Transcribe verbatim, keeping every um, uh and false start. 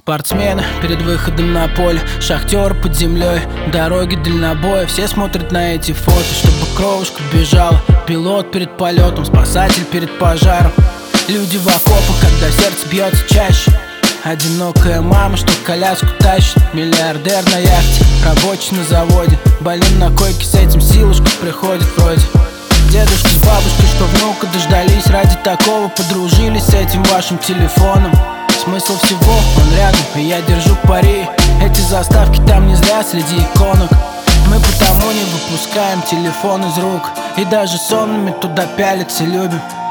Спортсмены перед выходом на поле, шахтер под землей, дороги дальнобоя. Все смотрят на эти фото, чтобы кровушка бежала. Пилот перед полетом, спасатель перед пожаром. Люди в окопах, когда сердце бьется чаще. Одинокая мама, что коляску тащит. Миллиардер на яхте, рабочий на заводе. Больным на койке, с этим силушка приходит вроде. Дедушка с бабушкой, что внука дождались. Ради такого подружились с этим вашим телефоном. Смысл всего, он рядом, и я держу пари. Эти заставки там не зря среди иконок. Мы потому не выпускаем телефон из рук, и даже сонными туда пялиться любим.